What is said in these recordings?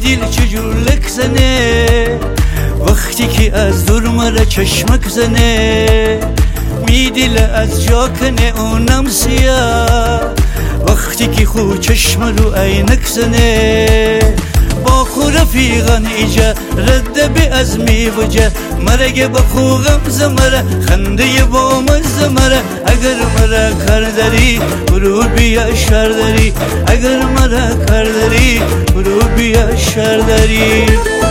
دل چجور لک زنه وقتی که از دور مرا چشمک زنه میدل از جا کنه اونم سیاه وقتی که خو چشم رو عینک زنه با خو رفیقان ایجا رد بی از میوجه مرگ با خو غمز مرا خنده با مز مرا اگر مرا کار داری برو بیا شر داری اگر مرا کار داری برو بیا شر داری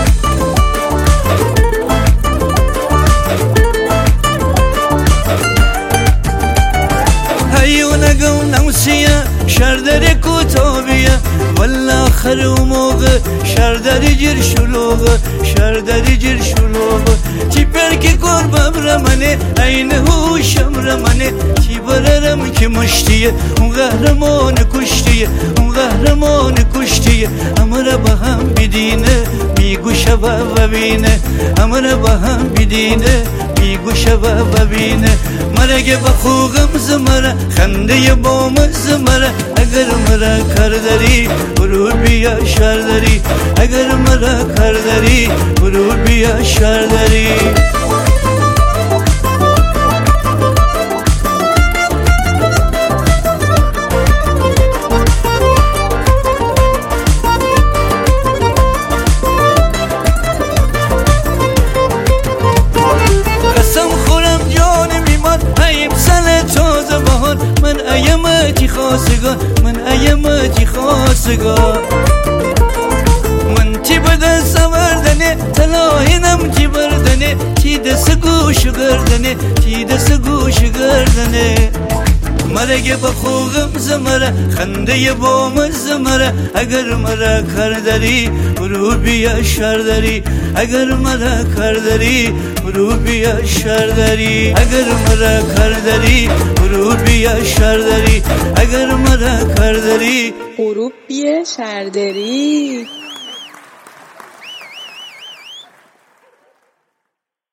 هیونگو نوسیه شردر کتابیه والله آخر و موقع شردر جر شلوغه شردر جر شلوغه چی برکی قربم رمانه این هوشم رمانه چی بررم که مشتیه اون قهرمان کشتیه اون قهرمان کشتیه امر با هم بدینه میگوشه و ببینه امر با هم بدینه میگوشه و ببینه مرگ با خو غمز مرا خنده با مز مرا اگر مرا کار داری برو بیا شر داری اگر مرا کار داری برو بیا شر داری من ایامتی خواستگاه من ایامتی خواستگاه من تی بده سوردنه تلاهینم تی بردنه تی دست گوش گردنه تی دست گوش گردنه مرگ با خو غمز مرا خنده با مز مرا اگر مرا کار داری برو بیا شر داری اگر مرا کار داری برو بیا شر داری اگر مرا کار داری برو بیا شر داری اگر مرا کار داری برو بیا شر داری